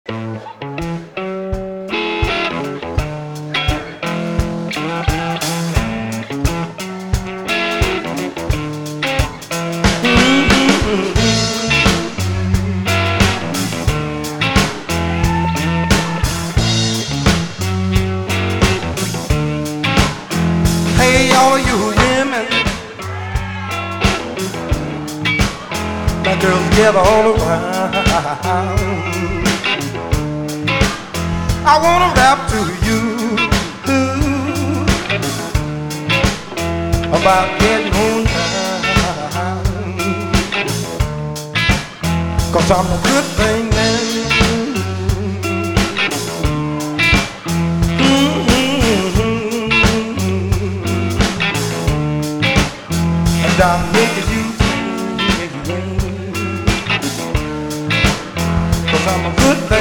Hey, all you women, my girls get all around. I wanna rap to you about getting on time, 'cause I'm a good thing